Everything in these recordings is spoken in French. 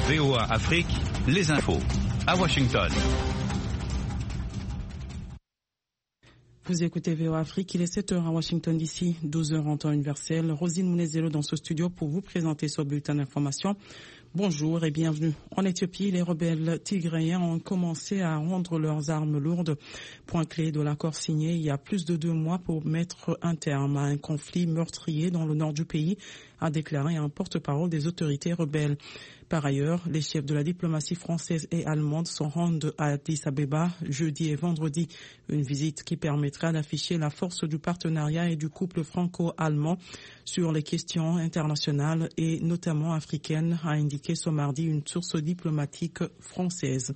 VOA Afrique, les infos. À Washington. Vous écoutez VOA Afrique, il est 7h à Washington DC, 12h en temps universel. Rosine Mounezelo dans ce studio pour vous présenter ce bulletin d'information. Bonjour et bienvenue. En Éthiopie, les rebelles tigréens ont commencé à rendre leurs armes lourdes. Point clé de l'accord signé il y a plus de 2 mois pour mettre un terme à un conflit meurtrier dans le nord du pays, a déclaré un porte-parole des autorités rebelles. Par ailleurs, les chefs de la diplomatie française et allemande se rendent à Addis Abeba jeudi et vendredi. Une visite qui permettra d'afficher la force du partenariat et du couple franco-allemand sur les questions internationales et notamment africaines, a indiqué ce mardi une source diplomatique française.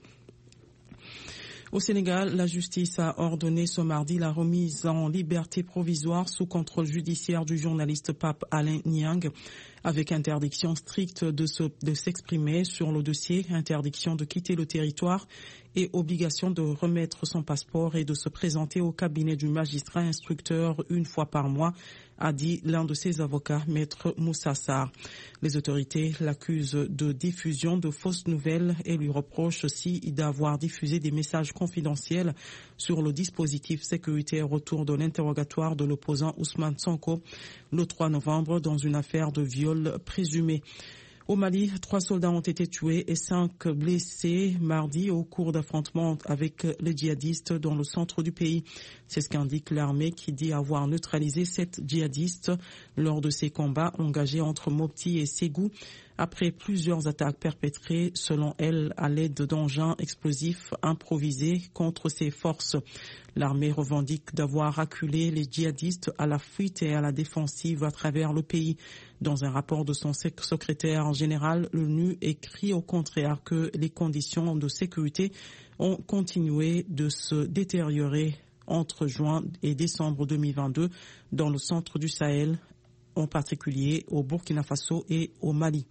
Au Sénégal, la justice a ordonné ce mardi la remise en liberté provisoire sous contrôle judiciaire du journaliste Pape Alain Niang, avec interdiction stricte de s'exprimer sur le dossier, interdiction de quitter le territoire et obligation de remettre son passeport et de se présenter au cabinet du magistrat instructeur une fois par mois, a dit l'un de ses avocats, Maître Moussa Sarr. Les autorités l'accusent de diffusion de fausses nouvelles et lui reprochent aussi d'avoir diffusé des messages confidentiels sur le dispositif sécuritaire autour de l'interrogatoire de l'opposant Ousmane Sonko le 3 novembre dans une affaire de viol présumé. Au Mali, 3 soldats ont été tués et 5 blessés mardi au cours d'affrontements avec les djihadistes dans le centre du pays. C'est ce qu'indique l'armée qui dit avoir neutralisé 7 djihadistes lors de ces combats engagés entre Mopti et Ségou après plusieurs attaques perpétrées, selon elle, à l'aide d'engins explosifs improvisés contre ses forces. L'armée revendique d'avoir acculé les djihadistes à la fuite et à la défensive à travers le pays. Dans un rapport de son secrétaire général, l'ONU écrit au contraire que les conditions de sécurité ont continué de se détériorer entre juin et décembre 2022 dans le centre du Sahel, en particulier au Burkina Faso et au Mali.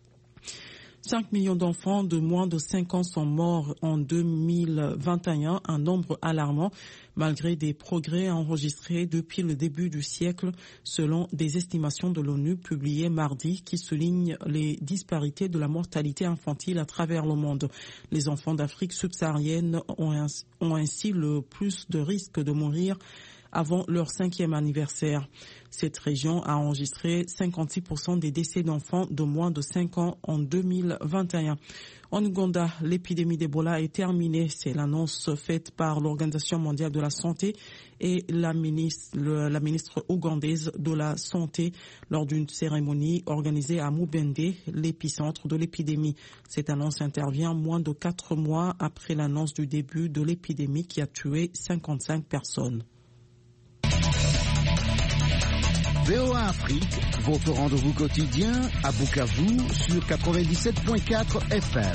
5 millions d'enfants de moins de 5 ans sont morts en 2021, un nombre alarmant malgré des progrès enregistrés depuis le début du siècle selon des estimations de l'ONU publiées mardi qui soulignent les disparités de la mortalité infantile à travers le monde. Les enfants d'Afrique subsaharienne ont ainsi le plus de risques de mourir avant leur 5e anniversaire. Cette région a enregistré 56% des décès d'enfants de moins de 5 ans en 2021. En Ouganda, l'épidémie d'Ebola est terminée. C'est l'annonce faite par l'Organisation mondiale de la santé et la ministre ougandaise de la Santé lors d'une cérémonie organisée à Mubende, l'épicentre de l'épidémie. Cette annonce intervient moins de 4 mois après l'annonce du début de l'épidémie qui a tué 55 personnes. VOA Afrique, votre rendez-vous quotidien à Bukavu sur 97.4 FM.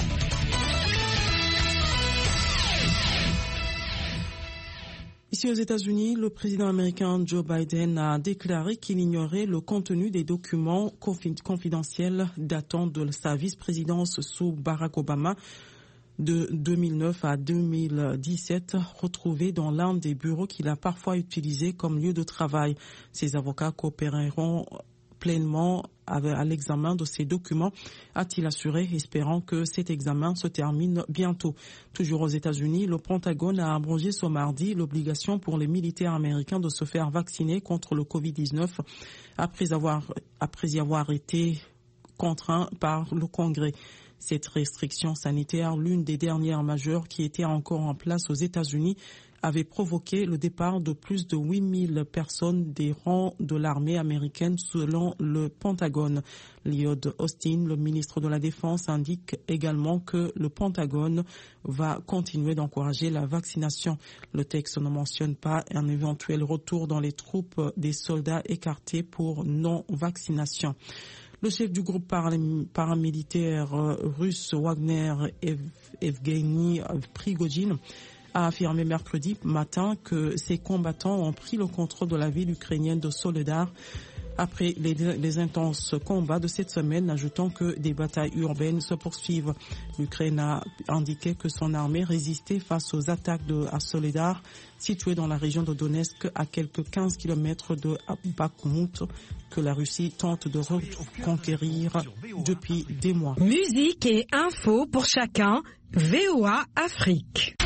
Ici aux États-Unis, le président américain Joe Biden a déclaré qu'il ignorait le contenu des documents confidentiels datant de sa vice-présidence sous Barack Obama de 2009 à 2017, retrouvés dans l'un des bureaux qu'il a parfois utilisé comme lieu de travail. Ses avocats coopéreront pleinement à l'examen de ces documents, a-t-il assuré, espérant que cet examen se termine bientôt. Toujours aux États-Unis, le Pentagone a abrogé ce mardi l'obligation pour les militaires américains de se faire vacciner contre le Covid-19 après y avoir été contraints par le Congrès. Cette restriction sanitaire, l'une des dernières majeures qui était encore en place aux États-Unis, avait provoqué le départ de plus de 8000 personnes des rangs de l'armée américaine selon le Pentagone. Lloyd Austin, le ministre de la Défense, indique également que le Pentagone va continuer d'encourager la vaccination. Le texte ne mentionne pas un éventuel retour dans les troupes des soldats écartés pour non-vaccination. Le chef du groupe paramilitaire russe Wagner, Evgeny Prigojine, a affirmé mercredi matin que ses combattants ont pris le contrôle de la ville ukrainienne de Soledar après les intenses combats de cette semaine, ajoutant que des batailles urbaines se poursuivent. L'Ukraine a indiqué que son armée résistait face aux attaques de Soledar, située dans la région de Donetsk, à quelques 15 km de Bakhmut, que la Russie tente de reconquérir depuis des mois. Musique et infos pour chacun, VOA Afrique.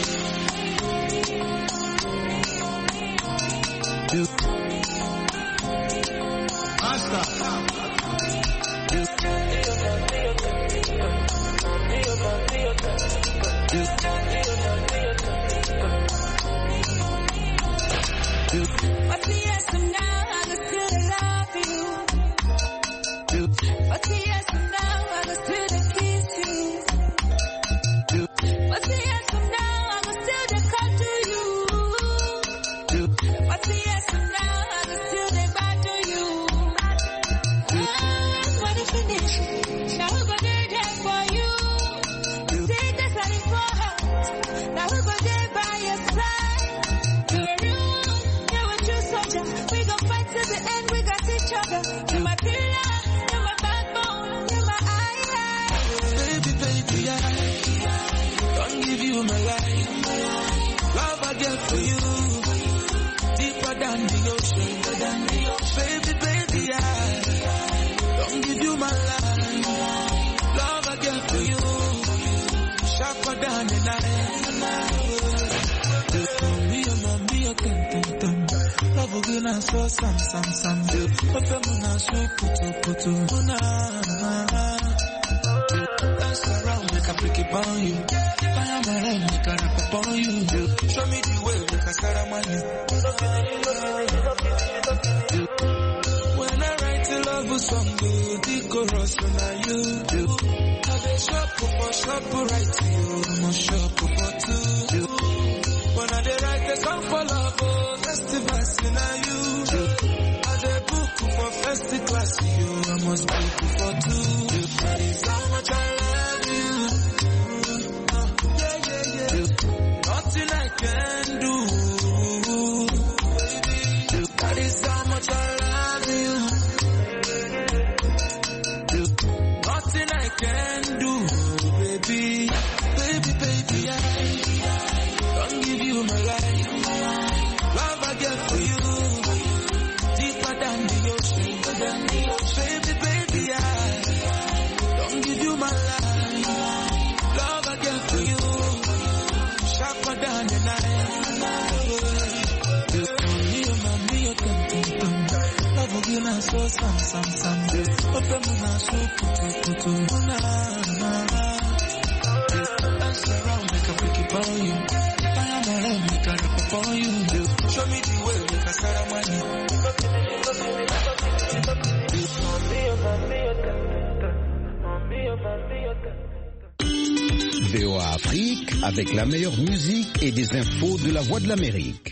VOA Afrique, avec la meilleure musique et des infos de la Voix de l'Amérique.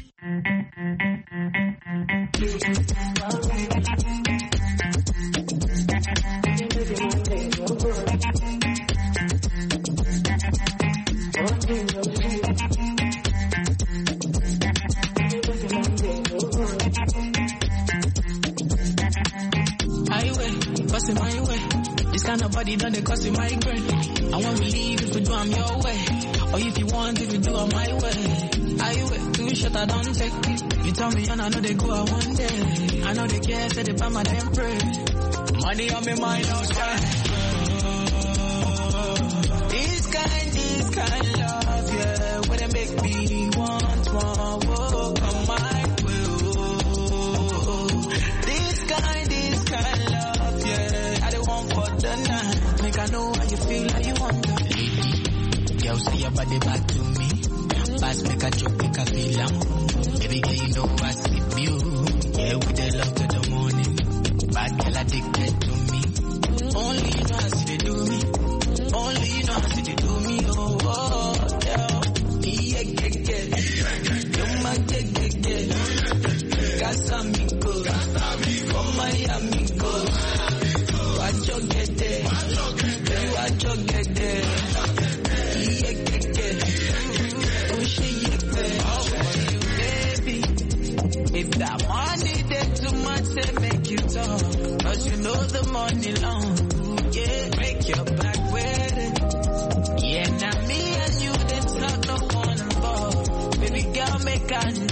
Nobody done it cause you migraine. I won't believe if you do I'm your way. Or if you want, if you do I'm my way. I wait too short, I don't take it. You tell me and I know they go out one day. I know they care, say they buy my damn pray. Money on me mind, no sky. This kind love, yeah. When they make me want more, oh, come my way, oh. This kind love, yeah. I don't want for the night. Make I know how you feel, how you want to feel. Girl, say your body back to me. Pass, make a joke, make a feel am. Baby girl, you know I sleep you. Yeah, with the love to the morning. Bad girl addicted to me. Only you know how they do me. Only you know how they do me. Oh, oh, yeah. You're my Casamigo. Oh, my amigo. You are jogging. If that money there too much, they make you talk. the morning long. Yeah, make your back with it. Yeah, now me and you, that's not no one involved. Baby girl, make I